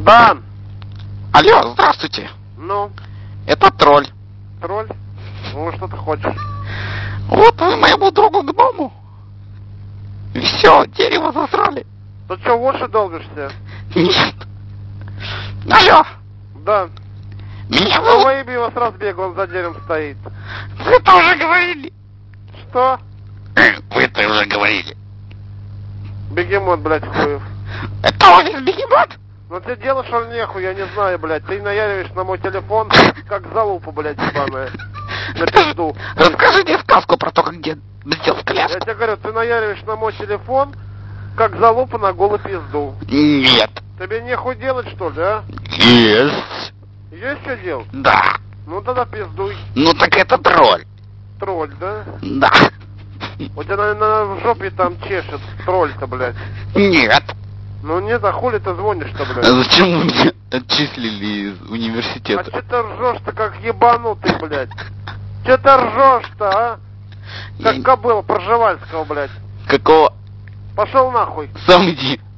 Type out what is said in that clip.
Да. Алло, здравствуйте. Ну, Это тролль. тролль? Ну, что ты хочешь? Вот вы моему другу гному. Все, дерево засрали. Ты что, в уши долбишься? Нет. Алло, Да. меня Ну, зовут... выеби его с разбега, он за деревом стоит. Вы это уже говорили. Что? Вы это уже говорили. Бегемот, блядь, хуев. Это офис бегемот? Ну тебе дело, что ли, нехуй, я не знаю, блядь. Ты наяриваешь на мой телефон, как залупа, блядь, ебаная. На пизду. Расскажите сказку про то, как дед сделал Я коляску. тебе говорю, ты наяриваешь на мой телефон, как залупа на голую пизду. Нет. Тебе нехуй делать, что ли, а? Есть. Есть что делать? Да. Ну тогда пиздуй. Ну так это тролль. Тролль, да? Да. У тебя, наверное, в жопе там чешет тролль-то, блядь. Нет. Ну нет, а хули ты звонишь-то, А блядь? зачем вы меня отчислили из А университета? че ты ржешь-то, как ебанутый, блядь? Че ты ржешь-то, а? Как Я- кобыла Пржевальского, блядь. Какого? Пошел нахуй. Сам иди.